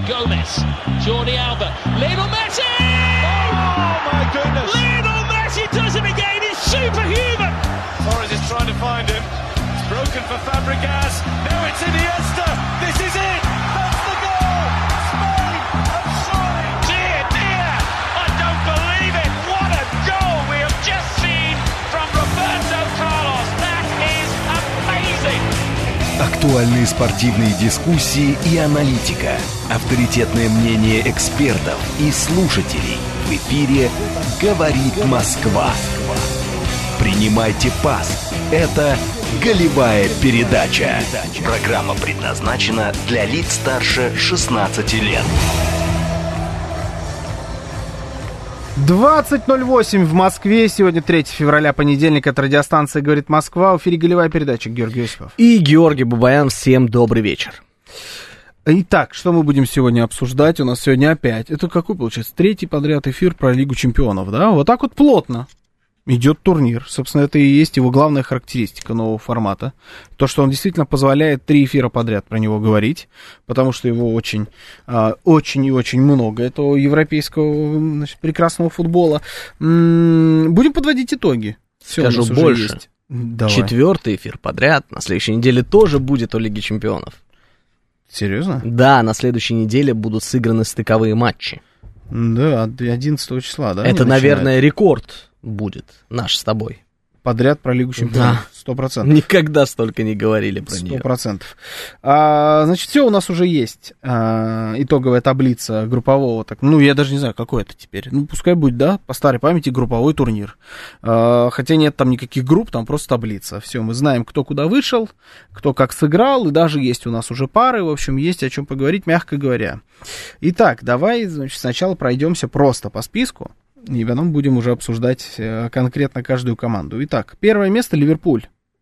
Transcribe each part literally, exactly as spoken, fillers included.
Gomez, Jordi Alba, Lionel Messi! Oh my goodness! Lionel Messi does it again, he's superhuman! Torres is trying to find him, it's broken for Fabregas, now it's Iniesta, this is it! That's the goal! Spain have soared! Dear, dear, I don't believe it! What a goal we have just seen from Roberto Carlos, that is amazing! Актуальные спортивные дискуссии и аналитика. Авторитетное мнение экспертов и слушателей. В эфире «Говорит Москва». Принимайте пас. Это «Голевая передача». Программа предназначена для лиц старше шестнадцати лет. двадцать ноль восемь в Москве. Сегодня третьего февраля, понедельник. Это радиостанция «Говорит Москва». В эфире «Голевая передача». Георгий Осипов. И Георгий Бабаян. Всем добрый вечер. Итак, что мы будем сегодня обсуждать? У нас сегодня опять, это какой получается, третий подряд эфир про Лигу Чемпионов, да? Вот так вот плотно идет турнир. Собственно, это и есть его главная характеристика нового формата. То, что он действительно позволяет три эфира подряд про него говорить, потому что его очень, очень и очень много, этого европейского, значит, прекрасного футбола. Будем подводить итоги. Все, скажу больше. Давай. Четвертый эфир подряд на следующей неделе тоже будет о Лиге Чемпионов. Серьезно? Да, на следующей неделе будут сыграны стыковые матчи. Да, одиннадцатого числа, да? Это, наверное, рекорд будет наш с тобой. Подряд про Лигу Чемпионов. Сто процентов. Никогда столько не говорили про нее. Сто процентов. А, значит, все у нас уже есть. А, итоговая таблица группового. Так, ну, я даже не знаю, какой это теперь. Ну, пускай будет, да, по старой памяти групповой турнир. А, хотя нет там никаких групп, там просто таблица. Все, мы знаем, кто куда вышел, кто как сыграл, и даже есть у нас уже пары. В общем, есть о чем поговорить, мягко говоря. Итак, давай, значит, сначала пройдемся просто по списку. И потом будем уже обсуждать конкретно каждую команду. Итак, первое место Ливерпуль.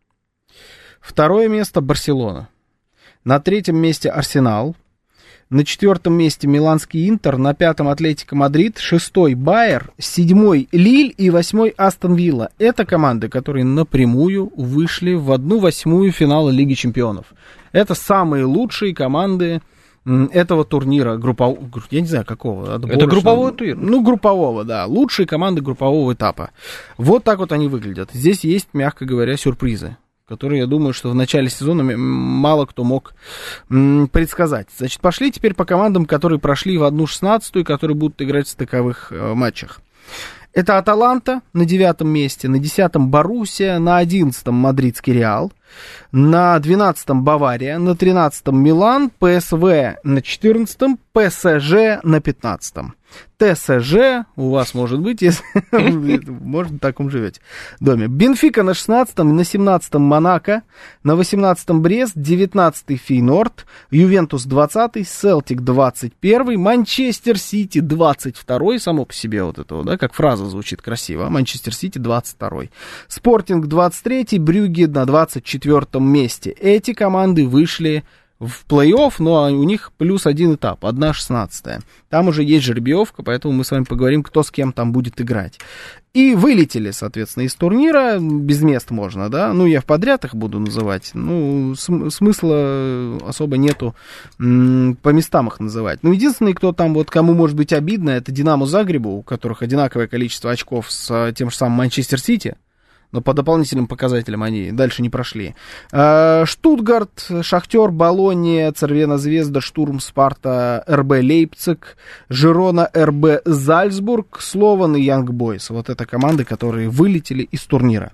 Второе место Барселона. На третьем месте Арсенал. На четвертом месте Миланский Интер. На пятом Атлетико Мадрид. Шестой Байер. Седьмой Лиль. И восьмой Астон Вилла. Это команды, которые напрямую вышли в одну восьмую финала Лиги Чемпионов. Это самые лучшие команды этого турнира, группового, я не знаю какого. Отборочного. Это групповой турнир? Ну, группового, да. Лучшие команды группового этапа. Вот так вот они выглядят. Здесь есть, мягко говоря, сюрпризы, которые, я думаю, что в начале сезона мало кто мог м, предсказать. Значит, пошли теперь по командам, которые прошли в одну шестнадцатую, которые будут играть в стыковых э, матчах. Это Аталанта на девятом месте, на десятом Боруссия, на одиннадцатом Мадридский Реал, на двенадцатом Бавария, на тринадцатом Милан, ПСВ на четырнадцатом, ПСЖ на пятнадцатом. ТСЖ у вас может быть, если может, в таком живете доме. Бенфика на шестнадцатом, на семнадцатом Монако, на восемнадцатом Брест, девятнадцатый Фейнорд, Ювентус двадцатый, Селтик двадцать первый, Манчестер Сити двадцать второй, само по себе вот это, да, как фраза звучит красиво, Манчестер Сити двадцать второй, Спортинг двадцать третий, Брюгге на двадцать четвертом месте. Эти команды вышли в плей-офф, но у них плюс один этап, одна шестнадцатая. Там уже есть жеребьевка, поэтому мы с вами поговорим, кто с кем там будет играть. И вылетели, соответственно, из турнира, без мест можно, да, ну, я в подряд их буду называть, ну, см- смысла особо нету м- по местам их называть. Ну, единственный, кто там, вот, кому может быть обидно, это Динамо Загребу, у которых одинаковое количество очков с тем же самым Манчестер Сити, но по дополнительным показателям они дальше не прошли. Штутгарт, Шахтер, Болонья, Цервена Звезда, Штурм, Спарта, эр бэ Лейпциг, Жирона, эр бэ Зальцбург, Слован и Янг Бойс. Вот это команды, которые вылетели из турнира.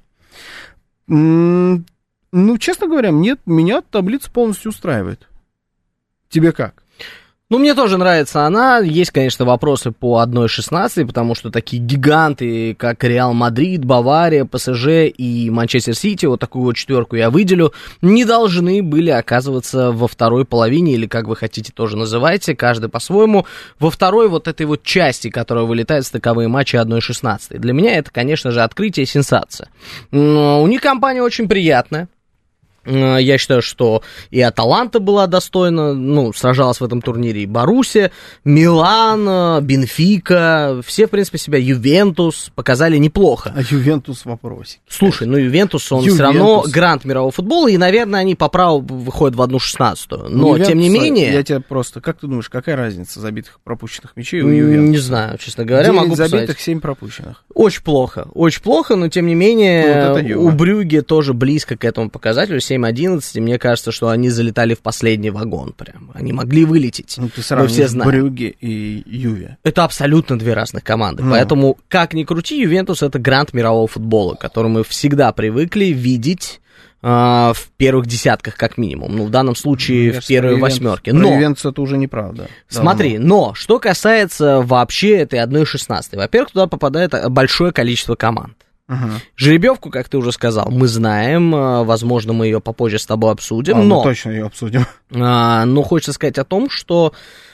Ну, честно говоря, мне, меня таблица полностью устраивает. Тебе как? Ну, мне тоже нравится она. Есть, конечно, вопросы по одна шестнадцать, потому что такие гиганты, как Реал Мадрид, Бавария, ПСЖ и Манчестер Сити, вот такую вот четверку я выделю, не должны были оказываться во второй половине, или как вы хотите тоже называйте, каждый по-своему, во второй вот этой вот части, которая вылетает в стыковые матчи одна шестнадцать. Для меня это, конечно же, открытие, сенсация. Но у них компания очень приятная. Я считаю, что и Аталанта была достойна, ну, сражалась в этом турнире, и Боруссия, Милан, Бенфика, все, в принципе, себя, Ювентус показали неплохо. А Ювентус в вопросе. Слушай, ну Ювентус, он Ювентус. все равно грант мирового футбола, и, наверное, они по праву выходят в одну шестнадцатую. Но, Ювентус, тем не менее... Я тебя просто... Как ты думаешь, какая разница забитых пропущенных мячей у Ювентуса? Не знаю, честно говоря, могу забитых, посмотреть. семь пропущенных. Очень плохо, очень плохо, но, тем не менее, вот у Брюгге тоже близко к этому показателю, семь одиннадцать, и мне кажется, что они залетали в последний вагон прям. Они могли вылететь. Ну, ты Мы все знаем. Брюгге и Юве. Это абсолютно две разных команды. Ну. Поэтому, как ни крути, Ювентус — это грант мирового футбола, который мы всегда привыкли видеть э, в первых десятках, как минимум. Ну, в данном случае, Мне в первой Ювентус, восьмерке. Про Но, Ювентус это уже неправда. смотри, но, что касается вообще этой одной шестнадцатой. Во-первых, туда попадает большое количество команд. Угу. Жеребьевку, как ты уже сказал, мы знаем, возможно, мы ее попозже с тобой обсудим, А, но, мы точно ее обсудим. а, но хочется сказать о том, что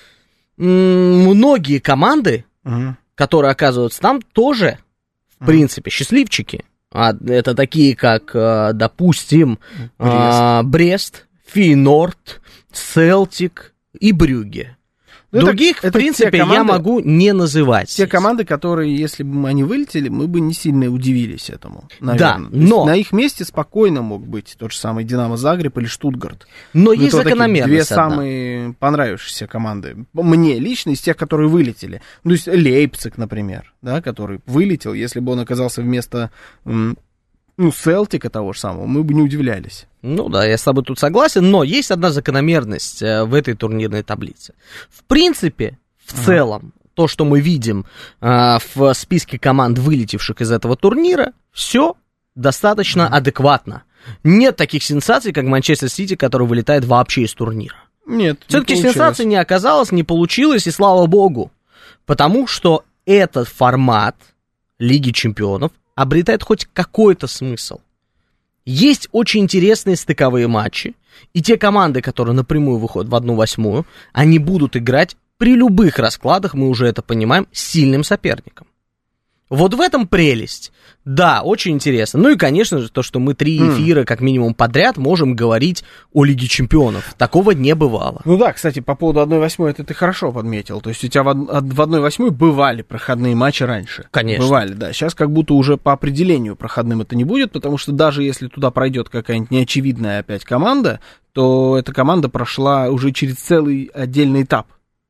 м- многие команды, Угу. которые оказываются там, тоже, в Мгм. принципе, счастливчики. А, это такие, как, а, допустим, а, Брест, Фейнорд, Селтик и Брюгге. Ну, это- Других, это в принципе, те я команды- могу не называть. Те здесь. команды, которые, если бы они вылетели, мы бы не сильно удивились этому. Наверное. Да, То есть но- на их месте спокойно мог быть тот же самый Динамо Загреб или Штутгарт. Но Ну, есть это вот такие закономерность две одна. самые понравившиеся команды. Мне лично из тех, которые вылетели. Ну, то есть Лейпциг, например, да, который вылетел. Если бы он оказался вместо м, ну, Селтика того же самого, мы бы не удивлялись. Ну да, я с тобой тут согласен, но есть одна закономерность э, в этой турнирной таблице. В принципе, в Ага. целом, то, что мы видим э, в списке команд, вылетевших из этого турнира, все достаточно адекватно. Нет таких сенсаций, как Манчестер Сити, который вылетает вообще из турнира. Нет, не Все-таки получилось. сенсаций не оказалось, не получилось, и слава богу. Потому что этот формат Лиги Чемпионов обретает хоть какой-то смысл. Есть очень интересные стыковые матчи, и те команды, которые напрямую выходят в одну восьмую, они будут играть при любых раскладах, мы уже это понимаем, с сильным соперником. Вот в этом прелесть. Да, очень интересно. Ну и, конечно же, то, что мы три эфира, как минимум, подряд можем говорить о Лиге Чемпионов. Такого не бывало. Ну да, кстати, по поводу одной восьмой, это ты хорошо подметил. То есть у тебя в одной восьмой бывали проходные матчи раньше. Конечно. Бывали, да. Сейчас как будто уже по определению проходным это не будет, потому что даже если туда пройдет какая-нибудь неочевидная опять команда, то эта команда прошла уже через целый отдельный этап.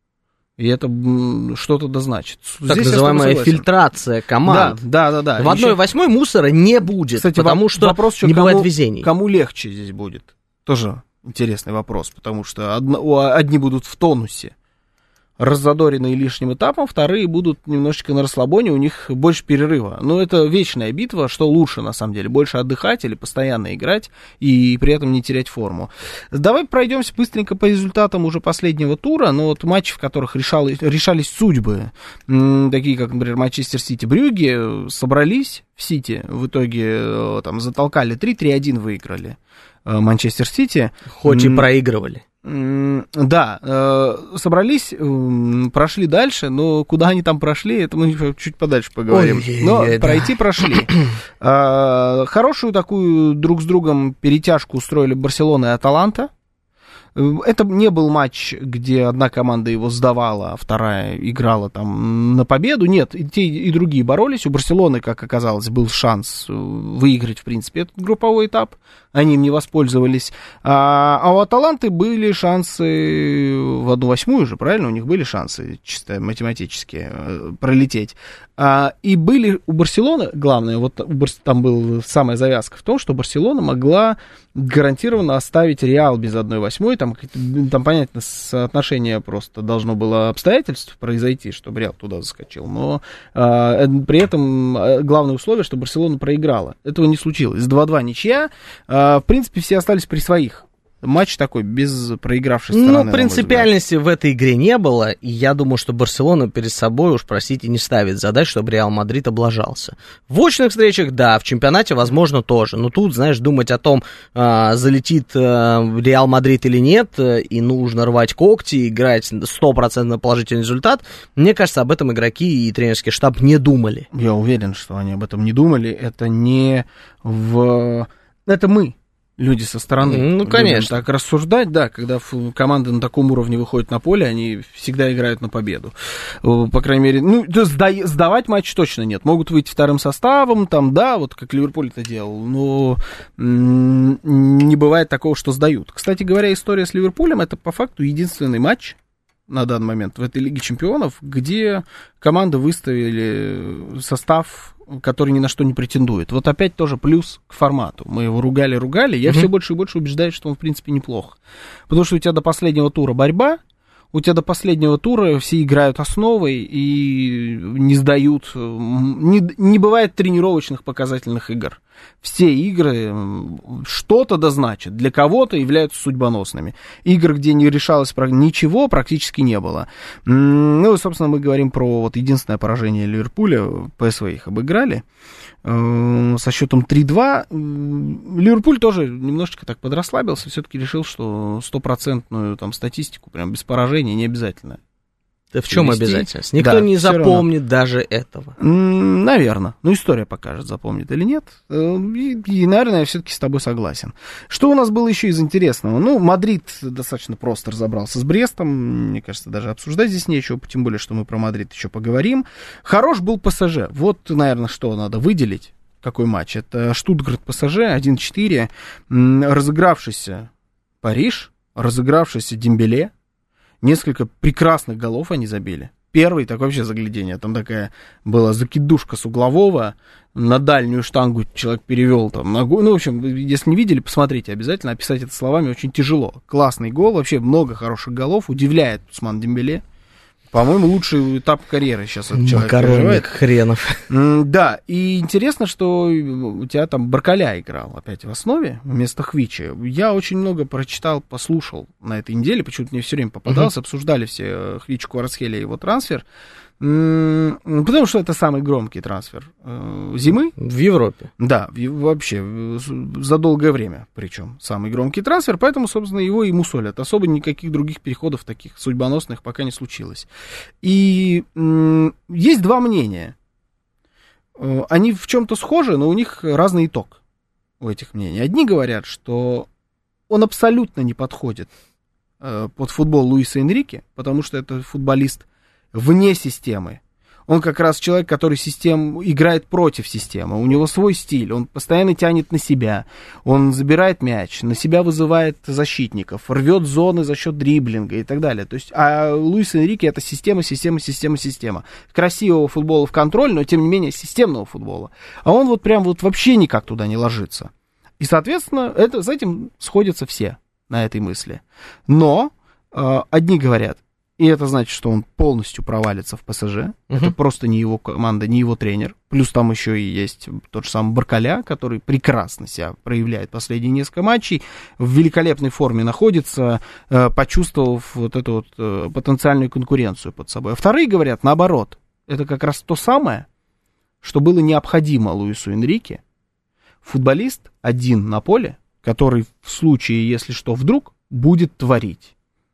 И это м, что-то да значит. Так Здесь я называемая с тобой согласен. фильтрация команд. Да, да, да. да. В одной Еще- восьмой мусора не будет, Кстати, потому воп- что вопрос еще, не кому, бывает везений. Кому легче здесь будет? Тоже интересный вопрос, потому что одно- у- одни будут в тонусе, раззадоренные лишним этапом, вторые будут немножечко на расслабоне, у них больше перерыва. Но это вечная битва, что лучше на самом деле, больше отдыхать или постоянно играть и при этом не терять форму. Давай пройдемся быстренько по результатам уже последнего тура, но вот матчи, в которых решалось, решались судьбы, м, такие как, например, Манчестер Сити, Брюгге, собрались в Сити, в итоге э, там затолкали три три один выиграли э, Манчестер Сити. Хоть и М, проигрывали. М, Да, э, собрались, м, прошли дальше, но куда они там прошли, это мы еще чуть подальше поговорим. Ой-ой-ой, Но да. пройти прошли. Э, Хорошую такую друг с другом перетяжку устроили Барселона и Аталанта. Э, Это не был матч, где одна команда его сдавала, а вторая играла там на победу. Нет, и те, и другие боролись. У Барселоны, как оказалось, был шанс э, выиграть, в принципе, этот групповой этап. Они им не воспользовались. А, а у Аталанты были шансы в одну восьмую же, правильно? У них были шансы чисто математические э, пролететь. А, и были у Барселоны, главное, вот у Барс- там была самая завязка в том, что Барселона могла гарантированно оставить Реал без одной восьмой. Там, какие-то- там, понятно, соотношение просто должно было обстоятельств произойти, чтобы Реал туда заскочил. Но а, э, при этом э, главное условие, что Барселона проиграла. Этого не случилось. два-два ничья. А, в принципе, все остались при своих. Матч такой, без проигравшей стороны. на Ну, мой принципиальности в этой игре не было, и я думаю, что Барселона перед собой, уж простите, не ставит задач, чтобы Реал Мадрид облажался. В очных встречах, да, в чемпионате, возможно, тоже. Но тут, знаешь, думать о том, а, залетит а, Реал Мадрид или нет, и нужно рвать когти, играть сто процентов положительный результат, мне кажется, об этом игроки и тренерский штаб не думали. Я уверен, что они об этом не думали. Это не в... Это мы. люди со стороны. Ну, конечно. Так рассуждать, да, когда команды на таком уровне выходят на поле, они всегда играют на победу. По крайней мере, ну, сда- сдавать матч точно нет. Могут выйти вторым составом, там, да, вот как Ливерпуль это делал, но м- не бывает такого, что сдают. Кстати говоря, история с Ливерпулем, это по факту единственный матч на данный момент в этой Лиге Чемпионов, где команды выставили состав, который ни на что не претендует. Вот опять тоже плюс к формату. Мы его ругали-ругали, я mm-hmm. все больше и больше убеждаюсь, что он, в принципе, неплох. Потому что у тебя до последнего тура борьба, у тебя до последнего тура все играют основой и не сдают, не, не бывает тренировочных показательных игр. Все игры что-то да значат, для кого-то являются судьбоносными. Игр, где не решалось ничего, практически не было. Ну и, собственно, мы говорим про вот единственное поражение Ливерпуля. ПСВ их обыграли со счетом три-два. Ливерпуль тоже немножечко так подрасслабился, все-таки решил, что стопроцентную там статистику прям без поражения не обязательно. Да в чем обязательность? Никто да, не запомнит равно. Даже этого. Наверное. Ну, история покажет, запомнит или нет. И, и, наверное, я все-таки с тобой согласен. Что у нас было еще из интересного? Ну, Мадрид достаточно просто разобрался с Брестом. Мне кажется, даже обсуждать здесь нечего, тем более, что мы про Мадрид еще поговорим. Хорош был ПСЖ. Вот, наверное, что надо выделить. Какой матч? Это Штутгарт-ПСЖ один-четыре. Разыгравшийся Париж, разыгравшийся Дембеле. Несколько прекрасных голов они забили. Первый, так вообще заглядение. Там такая была закидушка с углового. На дальнюю штангу человек перевел там ногу. Ну, в общем, если не видели, посмотрите обязательно. Описать это словами очень тяжело. Классный гол. Вообще много хороших голов. Удивляет Усман Дембеле. По-моему, лучший этап карьеры сейчас этот человек переживает. Хренов. Да, и интересно, что у тебя там Баркаля играл опять в основе вместо Хвича. Я очень много прочитал, послушал на этой неделе, почему-то мне все время попадался, uh-huh. обсуждали все Хвич, Кварацхелия и его трансфер. Потому что это самый громкий трансфер зимы. В Европе. Да, вообще, за долгое время, причем, самый громкий трансфер, поэтому, собственно, его и мусолят. Особо никаких других переходов таких судьбоносных пока не случилось. И м- есть два мнения. Они в чем-то схожи, но у них разный итог у этих мнений. Одни говорят, что он абсолютно не подходит под футбол Луиса Энрике, потому что это футболист вне системы. Он как раз человек, который систем... играет против системы. У него свой стиль, он постоянно тянет на себя. Он забирает мяч, на себя вызывает защитников, рвет зоны за счет дриблинга и так далее. То есть, а Луис Энрике — это система, система, система, система. Красивого футбола в контроль, но тем не менее системного футбола. А он вот прям вот вообще никак туда не ложится. И, соответственно, это, с этим сходятся все на этой мысли. Но э, одни говорят, и это значит, что он полностью провалится в ПСЖ. Uh-huh. Это просто не его команда, не его тренер. Плюс там еще и есть тот же самый Баркаля, который прекрасно себя проявляет последние несколько матчей. В великолепной форме находится, почувствовав вот эту вот потенциальную конкуренцию под собой. А вторые говорят, наоборот, это как раз то самое, что было необходимо Луису Энрике. Футболист один на поле, который в случае, если что, вдруг будет творить.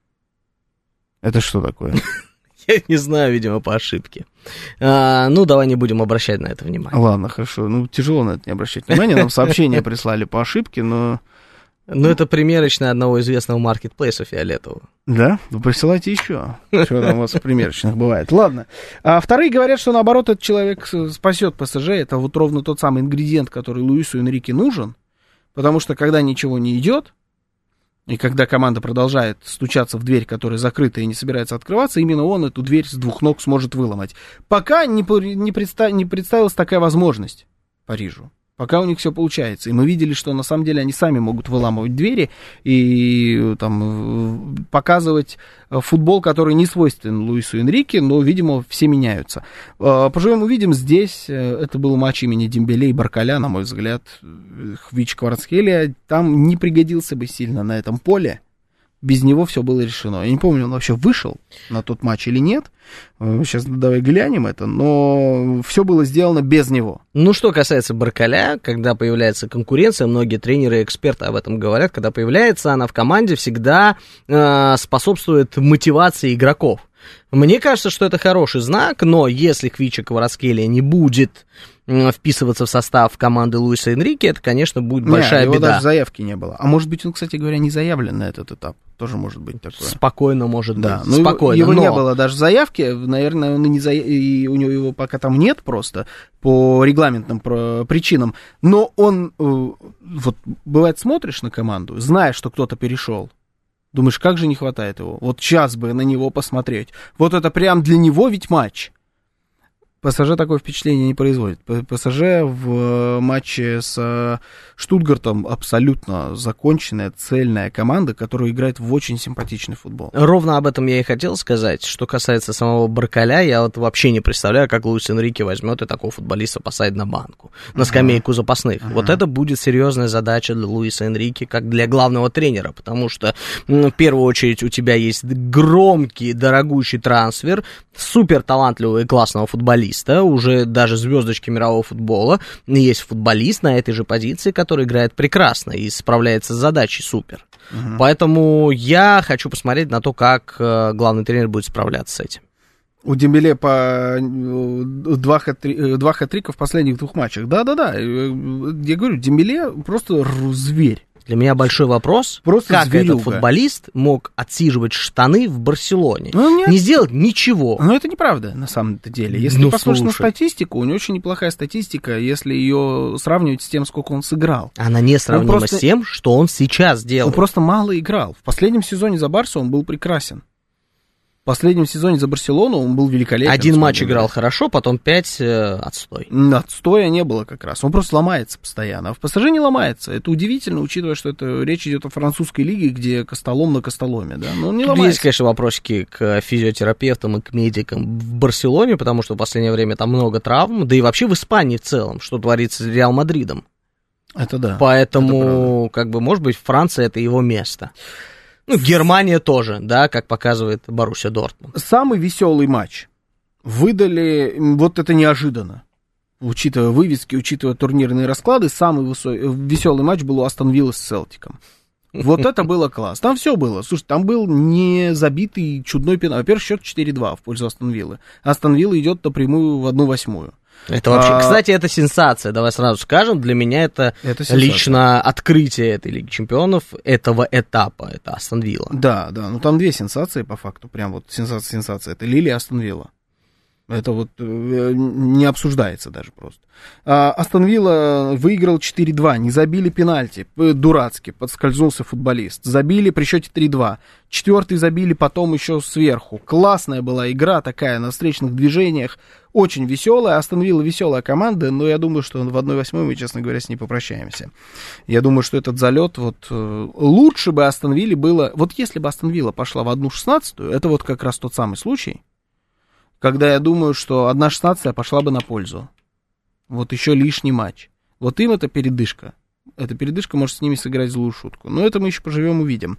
Это что такое? Я не знаю, видимо, по ошибке. А, ну, давай не будем обращать на это внимание. Ладно, хорошо. Ну, тяжело на это не обращать внимание. Нам сообщение прислали по ошибке, но... Ну, это примерочная одного известного маркетплейса фиолетового. Да? Вы присылайте еще. Что там у вас примерочных бывает. Ладно. А вторые говорят, что, наоборот, этот человек спасет ПСЖ. Это вот ровно тот самый ингредиент, который Луису Энрике нужен. Потому что, когда ничего не идет, и когда команда продолжает стучаться в дверь, которая закрыта и не собирается открываться, именно он эту дверь с двух ног сможет выломать. Пока не, не, представ, не представилась такая возможность Парижу. Пока у них все получается. И мы видели, что на самом деле они сами могут выламывать двери и там показывать футбол, который не свойственен Луису Энрике, но, видимо, все меняются. Поживем увидим. Здесь это был матч имени Дембеле и Баркаля, на мой взгляд. Хвич Кварацхелия там не пригодился бы сильно на этом поле. Без него все было решено. Я не помню, он вообще вышел на тот матч или нет. Сейчас давай глянем это. Но все было сделано без него. Ну, что касается Баркаля, когда появляется конкуренция, многие тренеры и эксперты об этом говорят, когда появляется она в команде, всегда э, способствует мотивации игроков. Мне кажется, что это хороший знак, но если Квича Кварацхелия не будет вписываться в состав команды Луиса Энрике, это, конечно, будет большая не, его беда. даже заявки не было. А может быть, он, кстати говоря, не заявлен на этот этап. Тоже может быть такое. Спокойно может да. быть. Ну, Спокойно, его, его но... не было даже заявки. Наверное, он и не за... и у него его пока там нет просто по регламентным причинам. Но он, вот, бывает, смотришь на команду, зная, что кто-то перешел. Думаешь, как же не хватает его? Вот сейчас бы на него посмотреть. Вот это прям для него ведь матч. ПСЖ такое впечатление не производит. ПСЖ в матче с Штутгартом абсолютно законченная, цельная команда, которая играет в очень симпатичный футбол. Ровно об этом я и хотел сказать. Что касается самого Баркаля, я вот вообще не представляю, как Луис Энрике возьмет и такого футболиста посадит на банку, на скамейку запасных. Uh-huh. Вот это будет серьезная задача для Луиса Энрике, как для главного тренера, потому что, ну, в первую очередь, у тебя есть громкий, дорогущий трансфер, супер талантливого и классного футболиста, уже даже звездочки мирового футбола. Есть футболист на этой же позиции, который играет прекрасно и справляется с задачей супер. Uh-huh. Поэтому я хочу посмотреть на то, как э, главный тренер будет справляться с этим. У Дембеле по два, хэт-три... два хэт-трика в последних двух матчах. Да-да-да, я говорю, Дембеле просто зверь. Для меня большой вопрос, просто как зверюга. Этот футболист мог отсиживать штаны в Барселоне, ну, нет. не сделать ничего. Но это неправда, на самом-то деле. Если ну, посмотришь на статистику, у него очень неплохая статистика, если ее сравнивать с тем, сколько он сыграл. Она не сравнима просто... с тем, что он сейчас делает. Он просто мало играл. В последнем сезоне за Барсу он был прекрасен. В последнем сезоне за Барселону он был великолепен. Один матч играл хорошо, потом пять э, отстой. Отстоя не было как раз. Он просто ломается постоянно. А в ПСЖ не ломается. Это удивительно, учитывая, что это речь идет о французской лиге, где костолом на костоломе. Да? Но он не ломается. Есть, конечно, вопросики к физиотерапевтам и к медикам в Барселоне, потому что в последнее время там много травм. Да и вообще в Испании в целом, что творится с Реал Мадридом. Это да. Поэтому, как бы, может быть, Франция — это его место. Ну, Германия тоже, да, как показывает Боруссия Дортмунд. Самый веселый матч выдали, вот это неожиданно, учитывая вывески, учитывая турнирные расклады, самый высокий, веселый матч был у Астон Виллы с Селтиком. Вот это было класс. Там все было. Слушай, там был не забитый чудной пенал. Во-первых, счет четыре-два в пользу Астон Виллы. Астон Вилла идет напрямую в одну восьмую. Это вообще, а... кстати, это сенсация, давай сразу скажем, для меня это, это лично открытие этой Лиги Чемпионов, этого этапа, это Астон Вилла. Да, да, ну там две сенсации по факту, прям вот сенсация-сенсация, это Лили и Астон Вилла. Это вот не обсуждается даже просто. Астон Вилла выиграл четыре-два, не забили пенальти, дурацки, подскользнулся футболист. Забили при счете три-два. Четвертый забили потом еще сверху. Классная была игра такая на встречных движениях, очень веселая. Астон Вилла веселая команда, но я думаю, что в одной восьмой мы, честно говоря, с ней попрощаемся. Я думаю, что этот залет, вот лучше бы Астон Вилле было, вот если бы Астон Вилла пошла в одну шестнадцатую, это вот как раз тот самый случай, когда я думаю, что одна шестнадцатая пошла бы на пользу. Вот еще лишний матч. Вот им это передышка. Эта передышка может с ними сыграть злую шутку. Но это мы еще поживем, увидим.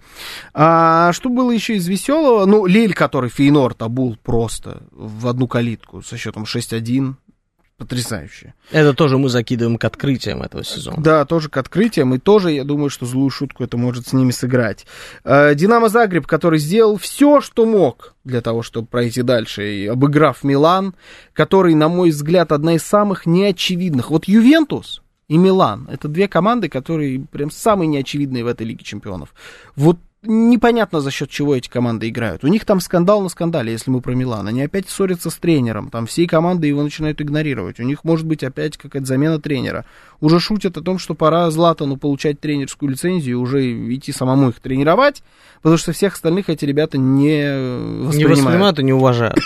А что было еще из веселого? Ну, Лиль, который Фейнорд обул просто в одну калитку со счетом шесть-один. Потрясающе. Это тоже мы закидываем к открытиям этого сезона. Да, тоже к открытиям. И тоже, я думаю, что злую шутку это может с ними сыграть. Динамо Загреб, который сделал все, что мог для того, чтобы пройти дальше, и обыграв Милан, который, на мой взгляд, одна из самых неочевидных. Вот Ювентус и Милан — это две команды, которые прям самые неочевидные в этой Лиге Чемпионов. Вот непонятно, за счет чего эти команды играют. У них там скандал на скандале, если мы про Милан. Они опять ссорятся с тренером. Там всей команды его начинают игнорировать. У них может быть опять какая-то замена тренера. Уже шутят о том, что пора Златану получать тренерскую лицензию и уже идти самому их тренировать, потому что всех остальных эти ребята не воспринимают. Не воспринимают и не уважают.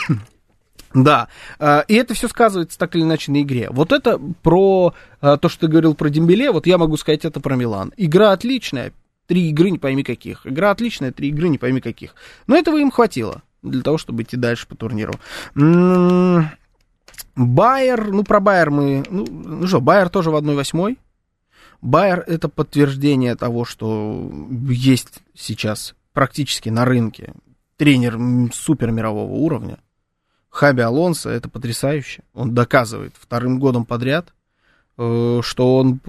Да, и это все сказывается так или иначе на игре. Вот это про то, что ты говорил про Дембеле, вот я могу сказать это про Милан. Игра отличная. Три игры не пойми каких. Игра отличная, три игры не пойми каких. Но этого им хватило для того, чтобы идти дальше по турниру. Байер, ну про Байер мы... Ну, ну что, Байер тоже в одной восьмой. Байер — это подтверждение того, что есть сейчас практически на рынке тренер супер мирового уровня. Хаби Алонсо — это потрясающе. Он доказывает вторым годом подряд, что он...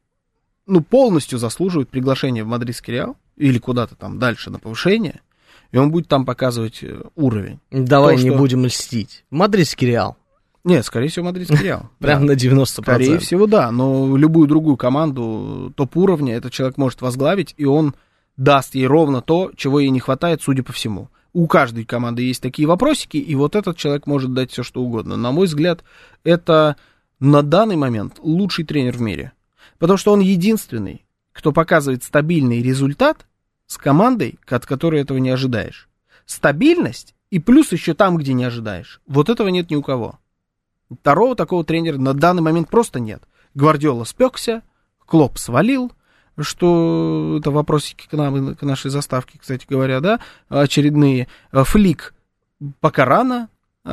ну, полностью заслуживает приглашения в мадридский Реал или куда-то там дальше на повышение. и он будет там показывать уровень. Давай То, не что... будем льстить. Мадридский Реал. Нет, скорее всего, мадридский Реал. Прям на девяносто процентов. Скорее всего, да. Но любую другую команду топ-уровня этот человек может возглавить, и он даст ей ровно то, чего ей не хватает, судя по всему. У каждой команды есть такие вопросики, и вот этот человек может дать все, что угодно. На мой взгляд, это на данный момент лучший тренер в мире. Потому что он единственный, кто показывает стабильный результат с командой, от которой этого не ожидаешь. Стабильность и плюс еще там, где не ожидаешь. Вот этого нет ни у кого. Второго такого тренера на данный момент просто нет. Гвардиола спекся, Клоп свалил, что это вопросики к нам, к нашей заставке, кстати говоря, да, очередные. Флик пока рано.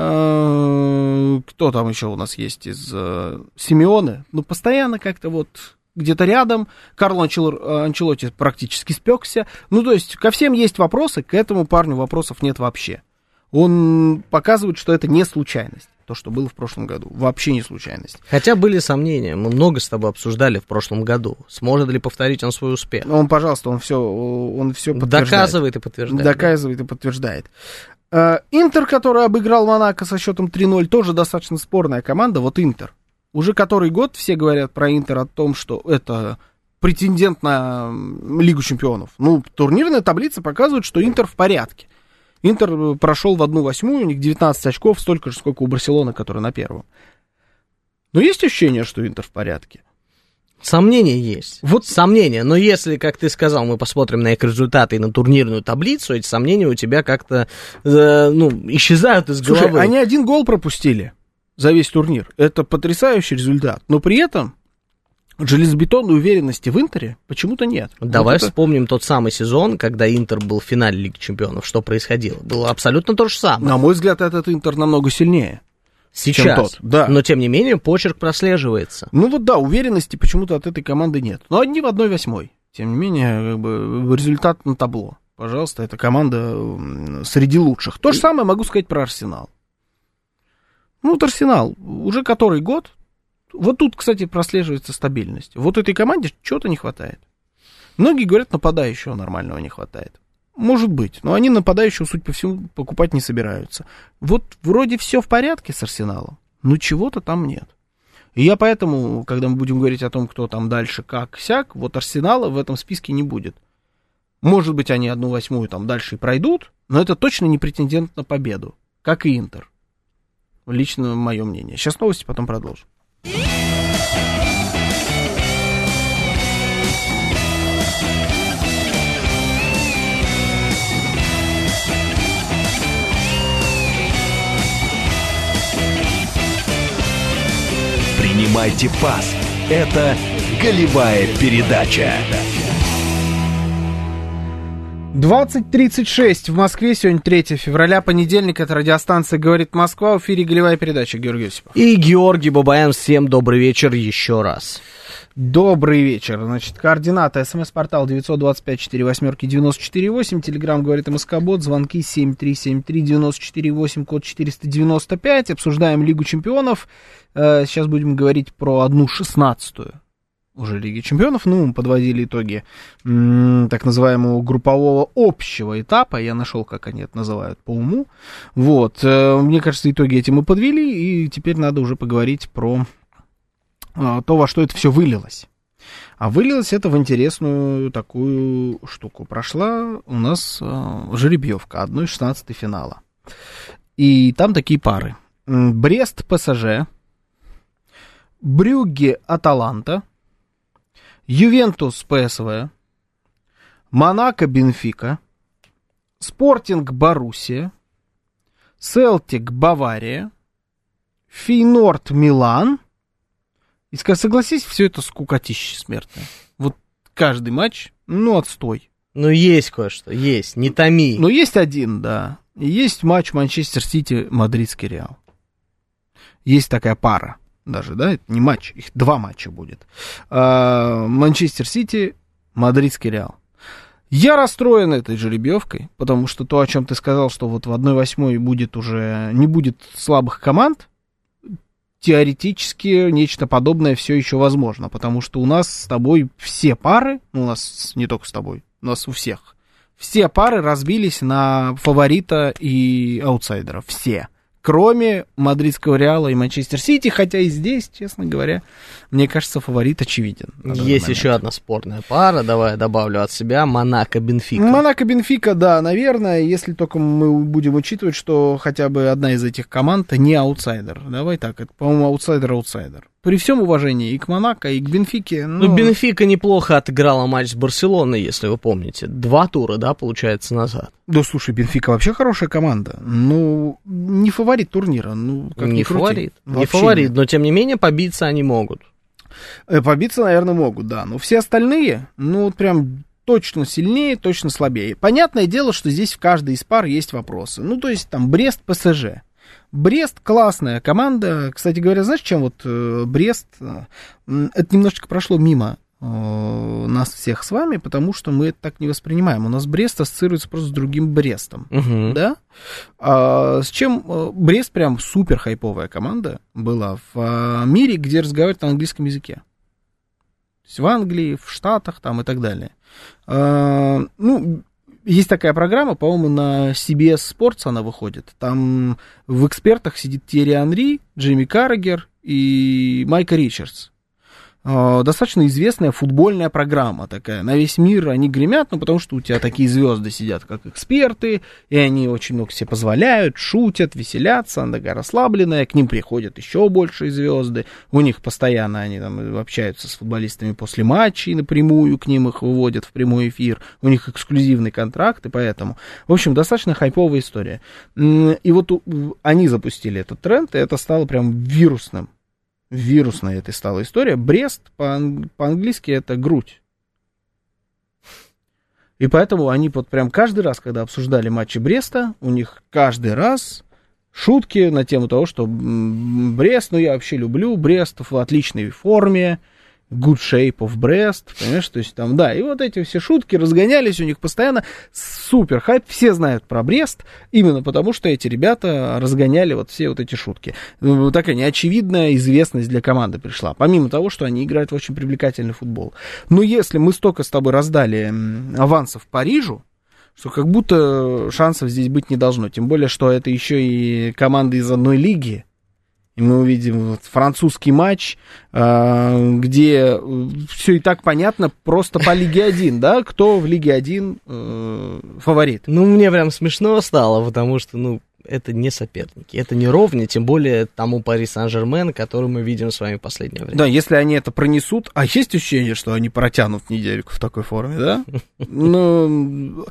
Кто там еще у нас есть из Симеоне? Ну, постоянно как-то вот где-то рядом. Карло Анчелотти практически спекся. Ну, то есть ко всем есть вопросы, к этому парню вопросов нет вообще. Он показывает, что это не случайность. То, что было в прошлом году. Вообще не случайность. Хотя были сомнения. Мы много с тобой обсуждали в прошлом году. Сможет ли повторить он свой успех? Он, пожалуйста, он все, он все подтверждает. Доказывает и подтверждает. Доказывает да. и подтверждает. Интер, который обыграл Монако со счетом три ноль, тоже достаточно спорная команда. Вот Интер. Уже который год все говорят про Интер о том, что это претендент на Лигу чемпионов. Ну, турнирная таблица показывает, что Интер в порядке. Интер прошел в одну восьмую, у них девятнадцать очков, столько же, сколько у Барселоны, который на первом. Но есть ощущение, что Интер в порядке? Сомнения есть. Вот сомнения. Но если, как ты сказал, мы посмотрим на их результаты и на турнирную таблицу, эти сомнения у тебя как-то э, ну, исчезают из Слушай, головы. Они один гол пропустили за весь турнир. Это потрясающий результат. Но при этом железобетонной уверенности в Интере почему-то нет. Давай вот это... вспомним тот самый сезон, когда Интер был в финале Лиги Чемпионов. Что происходило? Было абсолютно то же самое. На мой взгляд, этот Интер намного сильнее. Сейчас, чем тот. Да. Но тем не менее почерк прослеживается. Ну вот да, уверенности почему-то от этой команды нет. Но одни в одной восьмой. Тем не менее, как бы, результат на табло. Пожалуйста, эта команда среди лучших. То же самое могу сказать про Арсенал. Ну вот Арсенал, уже который год. Вот тут, кстати, прослеживается стабильность. Вот этой команде чего-то не хватает. Многие говорят, нападающего нормального не хватает. Может быть, но они нападающего, судя по всему, покупать не собираются. Вот вроде все в порядке с Арсеналом, но чего-то там нет. И я поэтому, когда мы будем говорить о том, кто там дальше, как, сяк, вот Арсенала в этом списке не будет. Может быть, они одну восьмую там дальше и пройдут, но это точно не претендент на победу, как и Интер. Лично мое мнение. Сейчас новости, потом продолжим. Принимайте пас. Это голевая передача. двадцать тридцать шесть в Москве, сегодня третьего февраля, понедельник, это радиостанция «Говорит Москва», в эфире голевая передача, Георгий Осипов. И Георгий Бабаян, всем добрый вечер еще раз. Добрый вечер. Значит, координаты: смс-портал девять два пять четыре восемь девять четыре восемь, телеграмм «Говорит МСК-бот», звонки семь три семь три девять четыре восемь, код четыреста девяносто пять. Обсуждаем Лигу чемпионов. Сейчас будем говорить про одну шестнадцатую уже Лиги чемпионов. Ну, мы подводили итоги м- так называемого группового общего этапа. Я нашел, как они это называют по уму. Вот. Мне кажется, итоги эти мы подвели, и теперь надо уже поговорить про а, то, во что это все вылилось. А вылилось это в интересную такую штуку. Прошла у нас а, жеребьевка одна шестнадцатая финала. И там такие пары. Брест ПСЖ, Брюгге Аталанта, Ювентус ПСВ, Монако Бенфика, Спортинг Боруссия, Селтик Бавария, Фейнорд Милан. И согласись, все это скукотище смертное. Вот каждый матч, ну, отстой. Ну, есть кое-что, есть, не томи. Ну, есть один, да. И есть матч Манчестер Сити, Мадридский Реал. Есть такая пара даже, да, это не матч, их два матча будет. А, Манчестер Сити, Мадридский Реал. Я расстроен этой жеребьевкой, потому что то, о чем ты сказал, что вот в одной восьмой будет уже, не будет слабых команд, теоретически нечто подобное все еще возможно, потому что у нас с тобой все пары, ну, у нас не только с тобой, у нас у всех, Все пары разбились на фаворита и аутсайдера. Все. Кроме мадридского Реала и Манчестер Сити, хотя и здесь, честно говоря, мне кажется, фаворит очевиден. Есть еще одна спорная пара, давай я добавлю от себя, Монако-Бенфика. Монако-Бенфика, да, наверное, если только мы будем учитывать, что хотя бы одна из этих команд не аутсайдер. Давай так, это, по-моему, аутсайдер-аутсайдер. При всем уважении и к Монако, и к Бенфике. Ну, ну, Бенфика неплохо отыграла матч с Барселоной, если вы помните. Два тура, да, получается, назад. Да, слушай, Бенфика вообще хорошая команда. Ну, не фаворит турнира. Ну, как не ни фаворит. Вообще не фаворит, нет. но тем не менее побиться они могут. Побиться, наверное, могут, да. Но все остальные, ну, вот прям точно сильнее, точно слабее. Понятное дело, что здесь в каждой из пар есть вопросы. Ну, то есть там Брест-ПСЖ. Брест классная команда. Кстати говоря, знаешь, чем вот э, Брест? Э, это немножечко прошло мимо э, нас всех с вами, потому что мы это так не воспринимаем. У нас Брест ассоциируется просто с другим Брестом. Угу. Да? А, с чем э, Брест прям супер хайповая команда была в э, мире, где разговаривают на английском языке. То есть в Англии, в Штатах там и так далее. А, ну, есть такая программа, по-моему, на си би эс Sports она выходит. Там в экспертах сидит Тьерри Анри, Джимми Каррагер и Майка Ричардс. Достаточно известная футбольная программа такая. На весь мир они гремят, ну, потому что у тебя такие звезды сидят, как эксперты, и они очень много себе позволяют, шутят, веселятся, она такая расслабленная, к ним приходят еще большие звезды, у них постоянно они там общаются с футболистами после матчей, напрямую к ним их выводят в прямой эфир, у них эксклюзивный контракт, и поэтому, в общем, достаточно хайповая история. И вот они запустили этот тренд, и это стало прям вирусным. Вирусная это стала история. Брест по- по-английски это грудь. И поэтому они вот прям каждый раз, когда обсуждали матчи Бреста, у них каждый раз шутки на тему того, что Брест, ну я вообще люблю Брест в отличной форме, good shape of Brest, понимаешь, то есть там, да, и вот эти все шутки разгонялись у них постоянно, супер хайп, все знают про Брест, именно потому что эти ребята разгоняли вот все вот эти шутки. Вот такая неочевидная известность для команды пришла, помимо того, что они играют в очень привлекательный футбол. Но если мы столько с тобой раздали авансов Парижу, что как будто шансов здесь быть не должно, тем более, что это еще и команды из одной лиги. И мы увидим вот французский матч, э, где все и так понятно просто по Лиге один, да, кто в Лиге один э, фаворит. Ну, мне прям смешно стало, потому что, ну, это не соперники, это не ровня, тем более тому Пари Сен-Жермен, который мы видим с вами в последнее время. Да, если они это пронесут, а есть ощущение, что они протянут недельку в такой форме, да? Ну...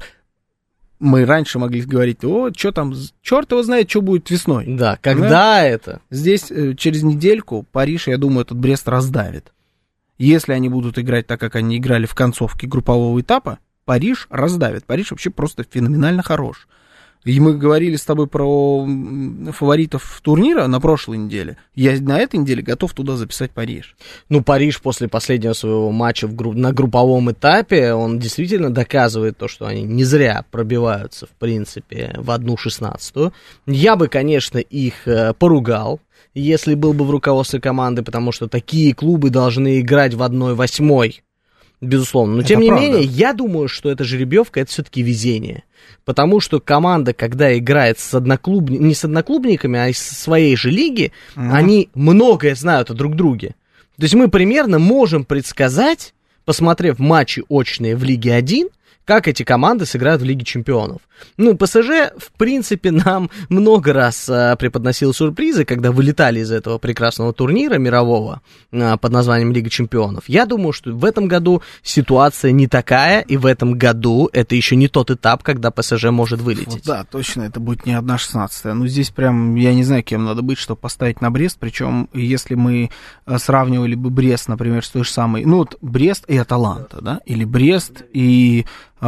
Мы раньше могли говорить, о, что там, черт его знает, что будет весной. Да, когда да? это? Здесь э, через недельку Париж, я думаю, этот Брест раздавит. Если они будут играть так, как они играли в концовке группового этапа, Париж раздавит. Париж вообще просто феноменально хорош. И мы говорили с тобой про фаворитов турнира на прошлой неделе. Я на этой неделе готов туда записать Париж. Ну, Париж после последнего своего матча в групп... на групповом этапе, он действительно доказывает то, что они не зря пробиваются, в принципе, в одну шестнадцатую. Я бы, конечно, их э, поругал, если был бы в руководстве команды, потому что такие клубы должны играть в одной восьмой. Безусловно. Но, это тем не правда. менее, я думаю, что эта жеребьевка, это все-таки везение. Потому что команда, когда играет с одноклубниками, не с одноклубниками, а из своей же лиги, mm-hmm. они многое знают о друг друге. То есть мы примерно можем предсказать, посмотрев матчи очные в Лиге один, как эти команды сыграют в Лиге Чемпионов. Ну, ПСЖ, в принципе, нам много раз а, преподносил сюрпризы, когда вылетали из этого прекрасного турнира мирового а, под названием Лига Чемпионов. Я думаю, что в этом году ситуация не такая, и в этом году это еще не тот этап, когда ПСЖ может вылететь. Вот, да, точно, это будет не одна шестнадцатая. Ну, здесь прям, я не знаю, кем надо быть, чтобы поставить на Брест, причем, если мы сравнивали бы Брест, например, с той же самой, ну, вот Брест и Аталанта, да, или Брест и...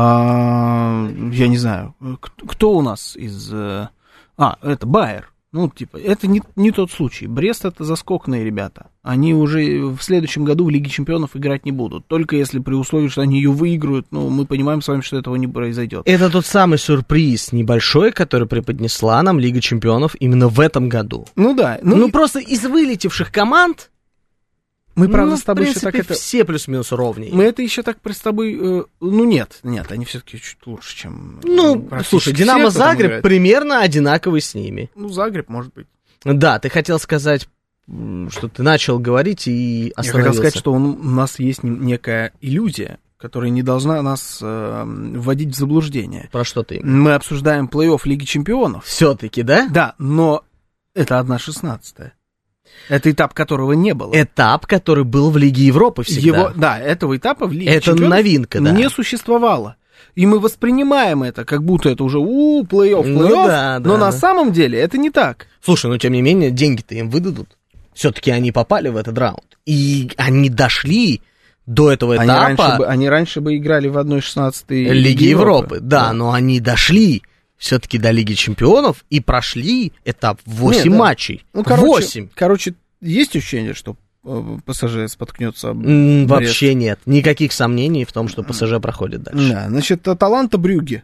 А, я не знаю, кто у нас из... А, это Байер. Ну, типа, это не, не тот случай. Брест — это заскокные ребята. Они уже в следующем году в Лиге Чемпионов играть не будут. Только если при условии, что они ее выиграют, ну, мы понимаем с вами, что этого не произойдет. Это тот самый сюрприз небольшой, который преподнесла нам Лига Чемпионов именно в этом году. Ну да. Ну, ну и... просто из вылетевших команд... Мы, правда, ну, с тобой в принципе, еще так это... все плюс-минус ровнее. Мы это еще так с тобой... Э, ну, нет, нет, они все-таки чуть лучше, чем... Ну, слушай, Динамо Загреб примерно одинаковый с ними. Ну, Загреб, может быть. Да, ты хотел сказать, что ты начал говорить и остановился. Я хотел сказать, что он, у нас есть некая иллюзия, которая не должна нас э, вводить в заблуждение. Про что ты? Мы обсуждаем плей-офф Лиги Чемпионов. Все-таки, да? Да, но это одна шестнадцатая. Это этап, которого не было. Этап, который был в Лиге Европы всегда. Его, да, этого этапа в Лиге это Чемпионов новинка, да. не существовало. И мы воспринимаем это, как будто это уже у плей-офф, плей-офф, ну, да, но да, на да. самом деле это не так. Слушай, ну тем не менее, деньги-то им выдадут. Все-таки они попали в этот раунд. И они дошли до этого этапа. Они раньше бы, они раньше бы играли в одна шестнадцатой Лиги, Лиги Европы. Европы. Да, да, но они дошли все-таки до Лиги Чемпионов и прошли этап восемь Нет, да. матчей. Ну, короче, восемь. Короче, есть ощущение, что ПСЖ споткнется? М, вообще нет. Никаких сомнений в том, что ПСЖ проходит дальше. Да, значит, Аталанта Брюгге.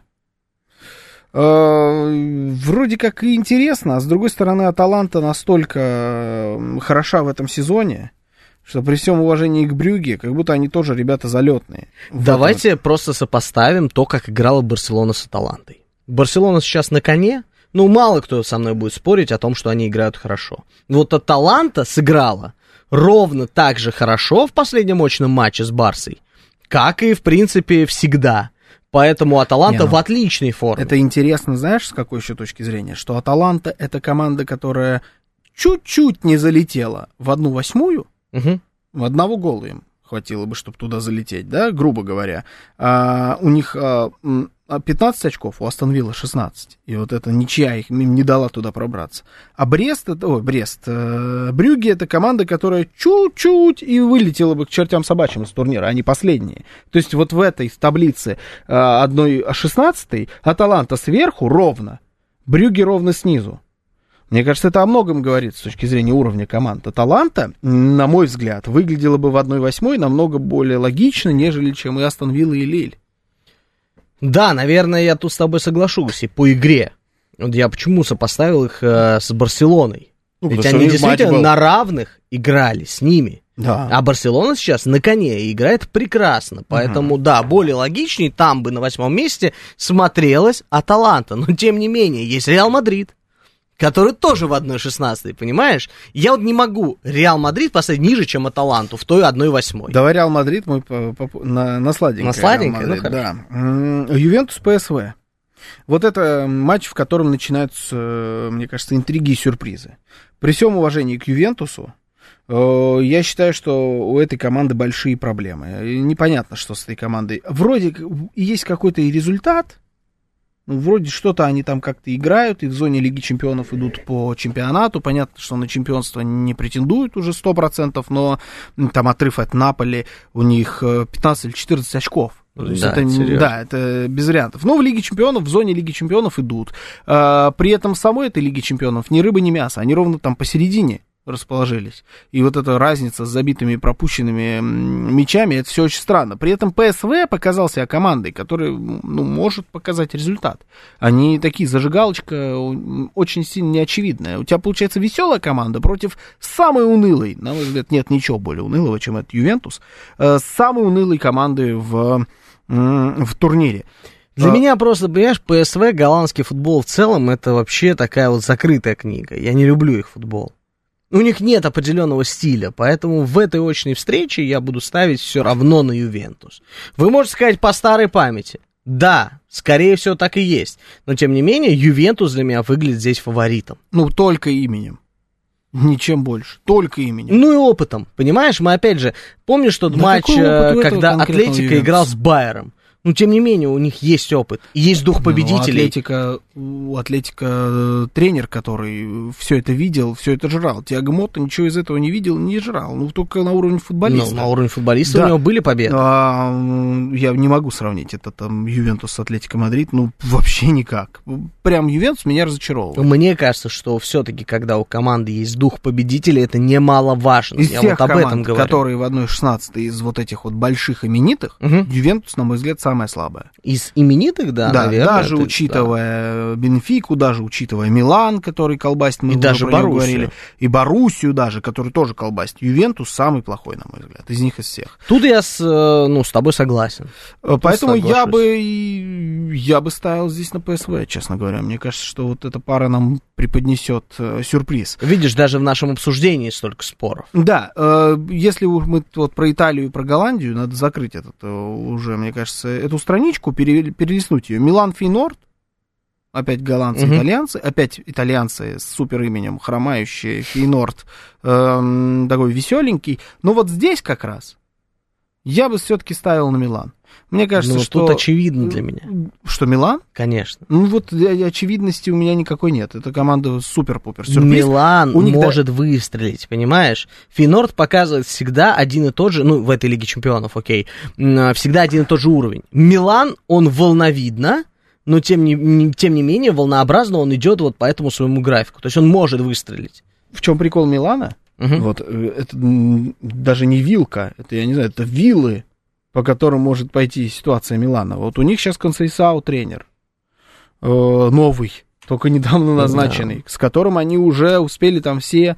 Э, вроде как и интересно, а с другой стороны, Аталанта настолько хороша в этом сезоне, что при всем уважении к Брюгге, как будто они тоже ребята залетные. Давайте вот. Просто сопоставим то, как играла Барселона с Аталантой. Барселона сейчас на коне. Ну, мало кто со мной будет спорить о том, что они играют хорошо. Вот Аталанта сыграла ровно так же хорошо в последнем мощном матче с Барсой, как и, в принципе, всегда. Поэтому Аталанта Не, ну, в отличной форме. Это интересно, знаешь, с какой еще точки зрения? Что Аталанта — это команда, которая чуть-чуть не залетела в одну восьмую, угу. в одного гола им хватило бы, чтобы туда залететь, да, грубо говоря. А, у них а, пятнадцать очков, у Астон Вилла шестнадцать. И вот эта ничья их им не дала туда пробраться. А Брест, это, ой, Брест, э, Брюгге — это команда, которая чуть-чуть и вылетела бы к чертям собачьим из турнира, они последние. То есть вот в этой таблице э, одной шестнадцатой Аталанта сверху ровно, Брюгге ровно снизу. Мне кажется, это о многом говорит с точки зрения уровня команд. Аталанта, на мой взгляд, выглядела бы в одной восьмой намного более логично, нежели чем и Астон Вилла и Лиль. Да, наверное, я тут с тобой соглашусь. И по игре. Вот я почему сопоставил их э, с Барселоной? Ну, ведь они действительно на равных играли с ними. Да. А Барселона сейчас на коне и играет прекрасно. Поэтому, угу. да, более логичней там бы на восьмом месте смотрелась Аталанта. Но, тем не менее, есть Реал Мадрид, который тоже в одной шестнадцатой, понимаешь? Я вот не могу Реал Мадрид поставить ниже, чем Аталанту, в той одной восьмой. Давай Реал Мадрид мы по, по, на, на сладенькое. На сладенькое? Ну, да. Ювентус ПСВ. Вот это матч, в котором начинаются, мне кажется, интриги и сюрпризы. При всем уважении к Ювентусу, я считаю, что у этой команды большие проблемы. Непонятно, что с этой командой. Вроде есть какой-то и результат. Ну, вроде что-то они там как-то играют, и в зоне Лиги Чемпионов идут по чемпионату. Понятно, что на чемпионство не претендуют уже сто процентов, но там отрыв от Наполи у них пятнадцать или четырнадцать очков. То есть да, это, да, это без вариантов. Но в Лиге Чемпионов, в зоне Лиги Чемпионов идут. А, при этом в самой этой Лиге Чемпионов ни рыба, ни мясо. Они ровно там посередине расположились. И вот эта разница с забитыми пропущенными мячами, это все очень странно. При этом ПСВ показал себя командой, которая, ну, может показать результат. Они такие, зажигалочка очень сильно неочевидная. У тебя получается веселая команда против самой унылой, на мой взгляд, нет ничего более унылого, чем это Ювентус, самой унылой команды в, в турнире. Для а... меня просто, понимаешь, ПСВ, голландский футбол в целом, это вообще такая вот закрытая книга. Я не люблю их футбол. У них нет определенного стиля, поэтому в этой очной встрече я буду ставить все равно на Ювентус. Вы можете сказать по старой памяти. Да, скорее всего так и есть. Но тем не менее, Ювентус для меня выглядит здесь фаворитом. Ну, только именем. Ничем больше. Только именем. Ну и опытом. Понимаешь, мы опять же, помнишь тот да матч, когда Атлетико играл с Байером? Но, тем не менее, у них есть опыт, есть дух победителей. Ну, Атлетика, у Атлетика тренер, который все это видел, все это жрал. Тиаго Мотта ничего из этого не видел, не жрал. Ну, только на уровне футболиста. Ну, на уровне футболиста да. у него были победы. А, я не могу сравнить это там Ювентус с Атлетико Мадрид, ну, вообще никак. Прям Ювентус меня разочаровывает. Мне кажется, что все-таки, когда у команды есть дух победителя, это немаловажно. Из я всех вот об команд, этом говорю. которые в одной шестнадцатой из вот этих вот больших именитых, угу. Ювентус, на мой взгляд, самый самая слабая. Из именитых, да, да, наверное. даже это, учитывая да. Бенфику, даже учитывая Милан, который колбасит, мы и даже про него Боруссию. говорили, и Боруссию даже, который тоже колбасит. Ювентус самый плохой, на мой взгляд, из них из всех. Тут я с, ну, с тобой согласен. Поэтому Тут я бы, я бы ставил здесь на ПСВ, честно говоря. Мне кажется, что вот эта пара нам преподнесет э, сюрприз. Видишь, даже в нашем обсуждении столько споров. Да, э, если мы вот про Италию и про Голландию, надо закрыть этот э, уже, мне кажется, эту страничку, пере, перелистнуть ее. Милан Фейнорд, опять голландцы, угу. итальянцы, опять итальянцы с супер именем, хромающие, Фейнорд, э, такой веселенький. Но вот здесь как раз я бы все-таки ставил на Милан. Мне кажется, ну, что... тут очевидно для меня. Что, Милан? Конечно. Ну, вот очевидности у меня никакой нет. Это команда супер-пупер. Сюрприз. Милан у них может да... выстрелить, понимаешь? Фейнорд показывает всегда один и тот же, ну, в этой Лиге Чемпионов, окей, всегда один и тот же уровень. Милан, он волновидно, но тем не, не, тем не менее волнообразно он идет вот по этому своему графику. То есть он может выстрелить. В чем прикол Милана? Угу. Вот, это даже не вилка, это, я не знаю, это вилы, по которым может пойти ситуация Милана. Вот у них сейчас Консейсао тренер, э, новый, только недавно назначенный, да. с которым они уже успели там все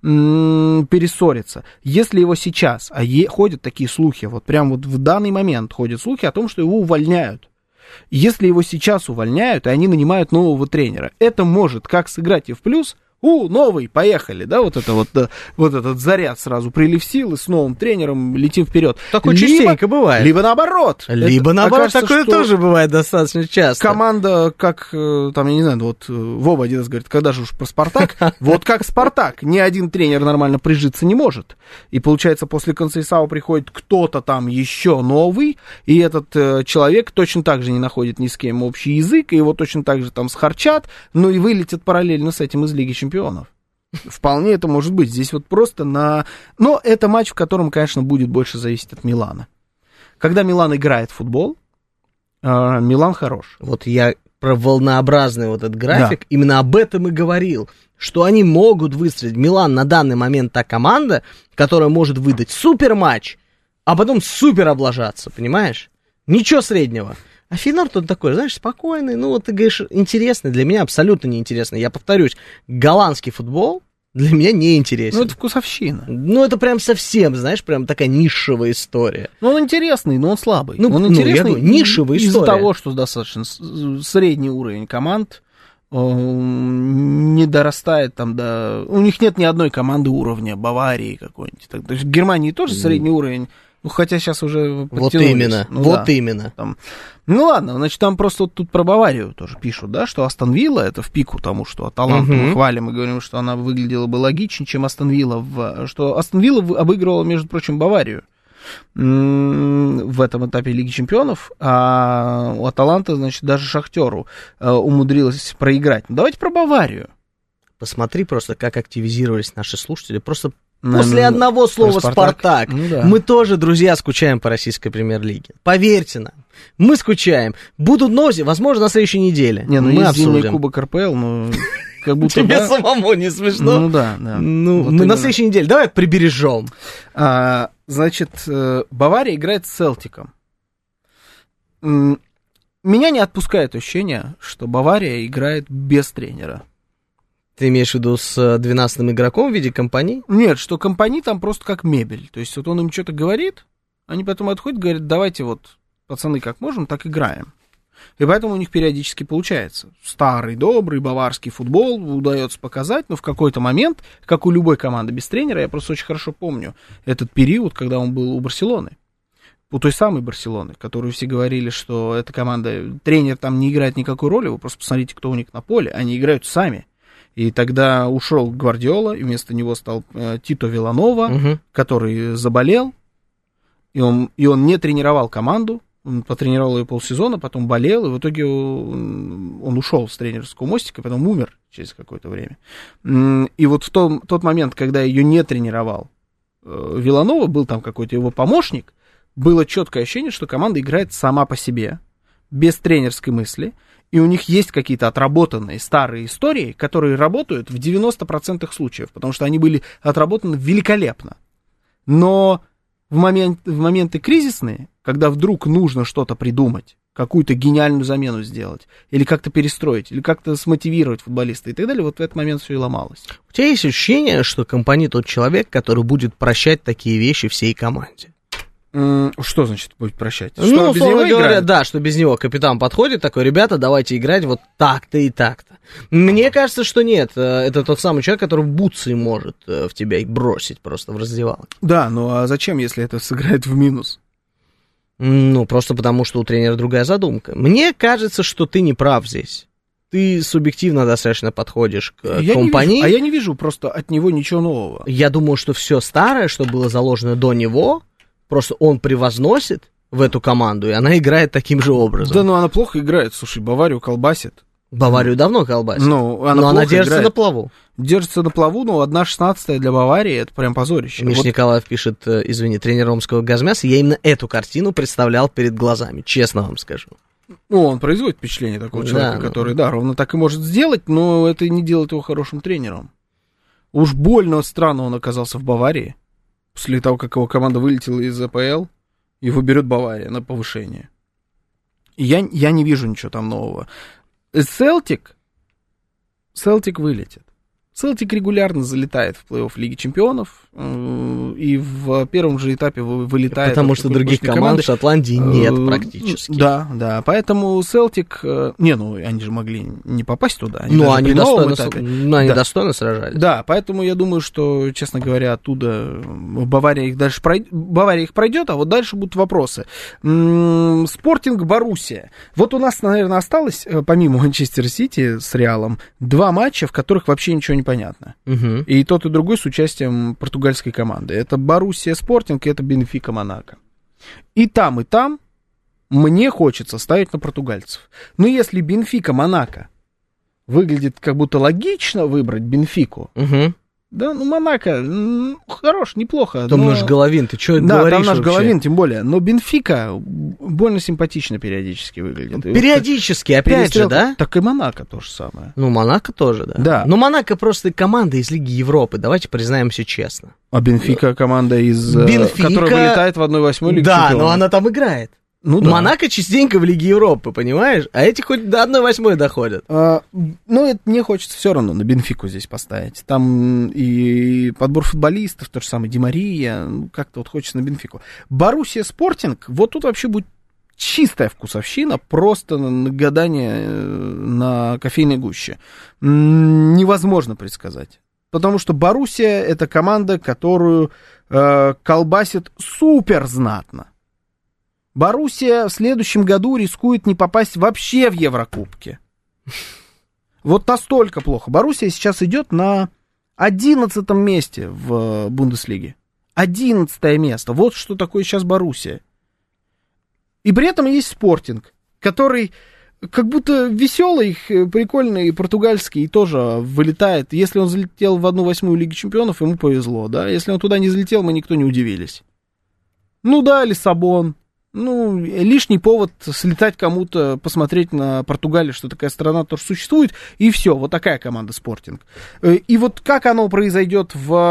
м- перессориться. Если его сейчас, а е- ходят такие слухи, вот прям вот в данный момент ходят слухи о том, что его увольняют. Если его сейчас увольняют, и они нанимают нового тренера, это может как сыграть и в плюс, у, новый, поехали, да, вот это вот, да, вот этот заряд сразу, прилив сил, и с новым тренером летим вперед. Такое либо, частенько бывает. Либо наоборот. Либо это, наоборот, окажется, такое тоже бывает достаточно часто. Команда, как, там, я не знаю, вот Вова Адидас говорит, когда же уж про Спартак, вот как Спартак, ни один тренер нормально прижиться не может. И получается, после Консейсао приходит кто-то там еще новый, и этот человек точно так же не находит ни с кем общий язык, и его точно так же там схарчат, ну и вылетят параллельно с этим из Лиги Чемпионов. Вполне это может быть. Здесь вот просто на... Но это матч, в котором, конечно, будет больше зависеть от Милана. Когда Милан играет в футбол, э, Милан хорош. Вот я про волнообразный вот этот график, да. именно об этом и говорил, что они могут выстрелить. Милан на данный момент та команда, которая может выдать супер матч, а потом супер облажаться, понимаешь? Ничего среднего. А Фейнорд он такой, знаешь, спокойный, ну вот ты говоришь, интересный, для меня абсолютно неинтересный. Я повторюсь, голландский футбол для меня не интересен. Ну это вкусовщина. Ну это прям совсем, знаешь, прям такая нишевая история. Ну он интересный, но он слабый. Ну, он ну, интересный я говорю, нишевая из-за история. того, что достаточно средний уровень команд не дорастает там до... У них нет ни одной команды уровня Баварии какой-нибудь. То есть в Германии тоже средний mm. уровень. Ну, хотя сейчас уже вот именно, ну, вот да, именно. Там. Ну, ладно, значит, там просто вот тут про Баварию тоже пишут, да, что Астон Вилла, это в пику тому, что Аталанту uh-huh. мы хвалим и говорим, что она выглядела бы логичнее, чем Астон Вилла, в... что Астон Вилла обыгрывала, между прочим, Баварию в этом этапе Лиги Чемпионов, а у Аталанты, значит, даже Шахтеру умудрилась проиграть. Ну, давайте про Баварию. Посмотри просто, как активизировались наши слушатели, просто... После ну, одного слова «Спартак», Спартак ну, да. мы тоже, друзья, скучаем по российской премьер-лиге. Поверьте нам, мы скучаем. Будут новости, возможно, на следующей неделе. Не, ну мы есть обсудим. зимний кубок эр пэ эл, ну, как будто Тебе да. самому не смешно? Ну да, да. Ну, вот мы на следующей неделе, давай прибережем. А, значит, Бавария играет с Селтиком. Меня не отпускает ощущение, что Бавария играет без тренера. Ты имеешь в виду с двенадцатым игроком в виде компании? Нет, что компании там просто как мебель. То есть вот он им что-то говорит, они потом отходят, говорят, давайте вот, пацаны, как можем, так играем. И поэтому у них периодически получается. Старый, добрый баварский футбол удается показать, но в какой-то момент, как у любой команды без тренера, я просто очень хорошо помню этот период, когда он был у Барселоны. У той самой Барселоны, которую все говорили, что эта команда, тренер там не играет никакой роли, вы просто посмотрите, кто у них на поле, они играют сами. И тогда ушел Гвардиола, и вместо него стал э, Тито Виланова, угу. который заболел, и он, и он не тренировал команду, он потренировал ее полсезона, потом болел, и в итоге он, он ушел с тренерского мостика, потом умер через какое-то время. И вот в том, тот момент, когда ее не тренировал э, Виланова, был там какой-то его помощник, было четкое ощущение, что команда играет сама по себе, без тренерской мысли, и у них есть какие-то отработанные старые истории, которые работают в девяносто процентов случаев, потому что они были отработаны великолепно. Но в, момент, в моменты кризисные, когда вдруг нужно что-то придумать, какую-то гениальную замену сделать, или как-то перестроить, или как-то смотивировать футболиста и так далее, вот в этот момент все и ломалось. У тебя есть ощущение, что Компани тот человек, который будет прощать такие вещи всей команде? Что значит будет прощать? Что, ну, без него говоря, играют? да, что без него капитан подходит, такой, ребята, давайте играть вот так-то и так-то. Мне кажется, что нет, это тот самый человек, который бутсы может в тебя и бросить просто в раздевалке. Да, ну а зачем, если это сыграет в минус? Ну, просто потому, что у тренера другая задумка. Мне кажется, что ты не прав здесь. Ты субъективно достаточно подходишь к я Компани. Не вижу, а я не вижу просто от него ничего нового. Я думаю, что все старое, что было заложено до него, просто он превозносит в эту команду, и она играет таким же образом. Да, ну она плохо играет, слушай, Баварию колбасит. Баварию давно колбасит. Ну, она но она держится играет. на плаву. Держится на плаву, но одна шестнадцатая для Баварии, это прям позорище. Миш вот... Николаев пишет, извини, тренер омского «Газмяса», я именно эту картину представлял перед глазами, честно вам скажу. Ну, он производит впечатление такого да, человека, ну... который, да, ровно так и может сделать, но это не делает его хорошим тренером. Уж больно странно он оказался в Баварии. После того, как его команда вылетела из АПЛ, его берет Бавария на повышение. И я, я не вижу ничего там нового. Селтик, Селтик вылетит. Селтик регулярно залетает в плей-офф Лиги Чемпионов, и в первом же этапе вылетает. Потому что других команд в Шотландии нет практически. Да, да, поэтому Селтик, не, ну, они же могли не попасть туда. Они ну, они, достойно, ну, они да. достойно сражались. Да, поэтому я думаю, что, честно говоря, оттуда Бавария их дальше пройдет, Бавария их пройдет, а вот дальше будут вопросы. М-м, Спортинг, Боруссия. Вот у нас, наверное, осталось, помимо Манчестер Сити с Реалом, два матча, в которых вообще ничего не понятно. Угу. И тот, и другой с участием португальской команды. Это Боруссия Спортинг и это Бенфика Монако. И там, и там мне хочется ставить на португальцев. Но если Бенфика Монако выглядит как будто логично выбрать Бенфику, угу. да, ну Монако ну, хорош, неплохо. Там но... наш Головин, ты что да, говоришь там наш вообще? Головин, тем более. Но Бенфика больно симпатично периодически выглядит. Периодически, вот, опять же, да? Так и Монако то же самое. Ну, Монако тоже, да. Да. Но Монако просто команда из Лиги Европы, давайте признаемся честно. А Бенфика команда из... Бенфика... которая вылетает в одной восьмой Лиги Да, Чемпионов. но она там играет. Ну, да. Монако частенько в Лиге Европы, понимаешь? А эти хоть до одной восьмой доходят. А, ну, это мне хочется все равно на Бенфику здесь поставить. Там и подбор футболистов, то же самое Ди Мария, ну, как-то вот хочется на Бенфику. Боруссия Спортинг, вот тут вообще будет чистая вкусовщина, просто на гадание на кофейной гуще. Невозможно предсказать. Потому что Боруссия — это команда, которую э, колбасит супер знатно. Боруссия в следующем году рискует не попасть вообще в Еврокубки. Вот настолько плохо. Боруссия сейчас идет на одиннадцатом месте в Бундеслиге. Одиннадцатое место. Вот что такое сейчас Боруссия. И при этом есть Спортинг, который как будто веселый, прикольный, португальский, и тоже вылетает. Если он залетел в одну восьмую Лиги Чемпионов, ему повезло, да. Если он туда не залетел, мы никто не удивились. Ну да, Лиссабон. Ну, лишний повод слетать кому-то, посмотреть на Португалию, что такая страна тоже существует, и все, вот такая команда Спортинг. И вот как оно произойдет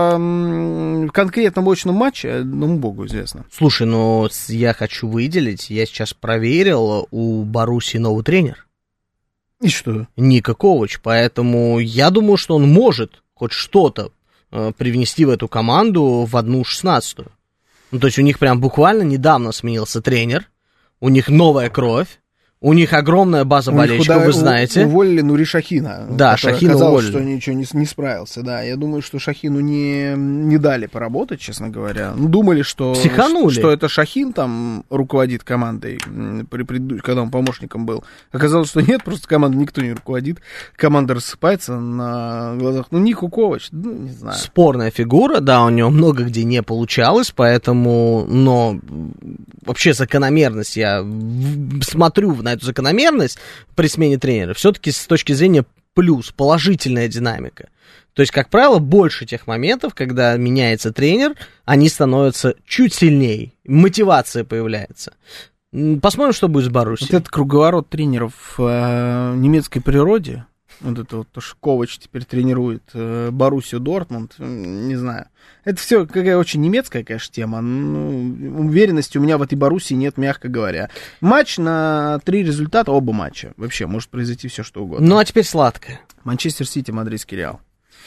в конкретном очном матче, ну, богу известно. Слушай, ну, я хочу выделить, я сейчас проверил, у Боруссии новый тренер. И что? Ника Ковач, поэтому я думаю, что он может хоть что-то э, привнести в эту команду в одну шестнадцатую. Ну, то есть у них прям буквально недавно сменился тренер, у них новая кровь, у них огромная база болельщиков, вы знаете. Уволили Нури Шахина. Да, Шахина оказалось, уволили. Что ничего не, не справился, да. Я думаю, что Шахину не, не дали поработать, честно говоря. Ну, думали, что, Психанули. что это Шахин там руководит командой, при, при, когда он помощником был. Оказалось, что нет, просто команда никто не руководит. Команда рассыпается на глазах. Ну, Нико Ковач, ну, не знаю. Спорная фигура, да, у него много где не получалось, поэтому, но вообще закономерность, я смотрю на эту закономерность при смене тренера, все-таки с точки зрения плюс, положительная динамика. То есть, как правило, больше тех моментов, когда меняется тренер, они становятся чуть сильнее, мотивация появляется. Посмотрим, что будет с Боруссией. Вот этот круговорот тренеров в э, немецкой природе, Вот это вот, то, что Ковач теперь тренирует э, Боруссию Дортмунд, не знаю. Это все какая очень немецкая, конечно, тема. Ну, уверенности у меня в этой Боруссии нет, мягко говоря. Матч на три результата, оба матча. Вообще, может произойти все, что угодно. Ну, а теперь сладкое. Манчестер Сити, Мадридский Реал.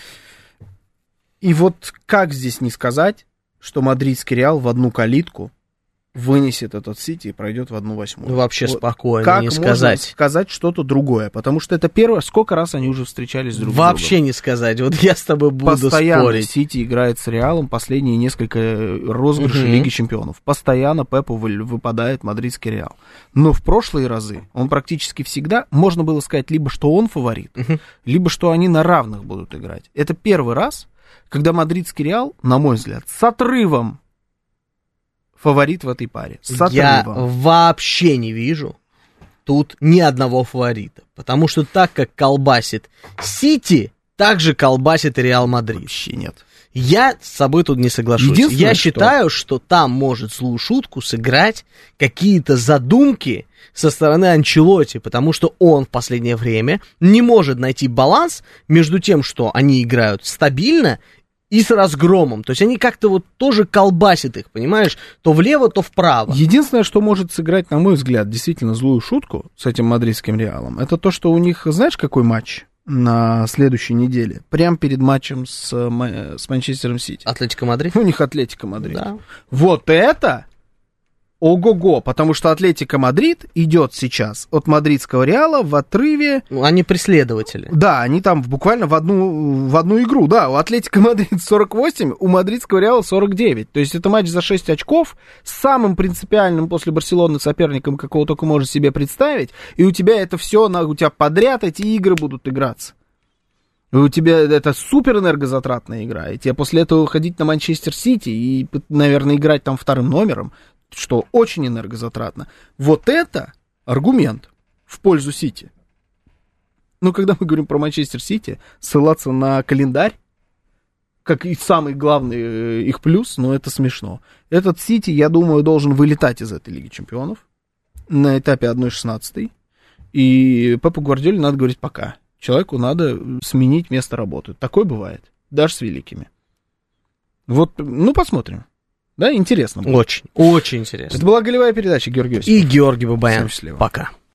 И вот как здесь не сказать, что Мадридский Реал в одну калитку вынесет этот Сити и пройдет в одну восьмую. Ну, вообще вот спокойно, как не можно сказать. сказать что-то другое? Потому что это первое, сколько раз они уже встречались друг с другом. Вообще не сказать, вот я с тобой буду Постоянно спорить. Сити играет с Реалом последние несколько розыгрышей Угу. Лиги Чемпионов. Постоянно Пепу выпадает Мадридский Реал. Но в прошлые разы он практически всегда, можно было сказать, либо что он фаворит, Угу. либо что они на равных будут играть. Это первый раз, когда Мадридский Реал, на мой взгляд, с отрывом фаворит в этой паре. С Я отрывом. вообще не вижу тут ни одного фаворита. Потому что так, как колбасит Сити, так же колбасит и Реал Мадрид. Вообще нет. Я с собой тут не соглашусь. Единственное, Я что- считаю, что там может злую шутку сыграть какие-то задумки со стороны Анчелотти, потому что он в последнее время не может найти баланс между тем, что они играют стабильно, и с разгромом. То есть они как-то вот тоже колбасят их, понимаешь? То влево, то вправо. Единственное, что может сыграть, на мой взгляд, действительно злую шутку с этим мадридским Реалом, это то, что у них, знаешь, какой матч на следующей неделе? Прямо перед матчем с, Ма- с Манчестером Сити. Атлетико Мадрид? У них Атлетико Мадрид. Да. Вот это ого-го, потому что Атлетико Мадрид идет сейчас от мадридского Реала в отрыве. Ну, они преследователи. Да, они там буквально в одну, в одну игру. Да, у Атлетико Мадрид сорок восемь, у мадридского Реала сорок девять. То есть это матч за шесть очков с самым принципиальным после Барселоны соперником, какого только можешь себе представить. И у тебя это все, у тебя подряд эти игры будут играться. И у тебя это супер энергозатратная игра. И тебе после этого ходить на Манчестер Сити и, наверное, играть там вторым номером, что очень энергозатратно. Вот это аргумент в пользу Сити. Но когда мы говорим про Манчестер Сити, ссылаться на календарь, как и самый главный их плюс, ну это смешно. Этот Сити, я думаю, должен вылетать из этой Лиги Чемпионов на этапе одна шестнадцать. И Пепу Гвардиоле надо говорить пока. Человеку надо сменить место работы. Такое бывает. Даже с великими. Вот, ну посмотрим. Да, интересно будет. Очень, очень интересно. Это была голевая передача, Георгий Осипов. И Георгий Бабаян. Всем счастливо. Пока.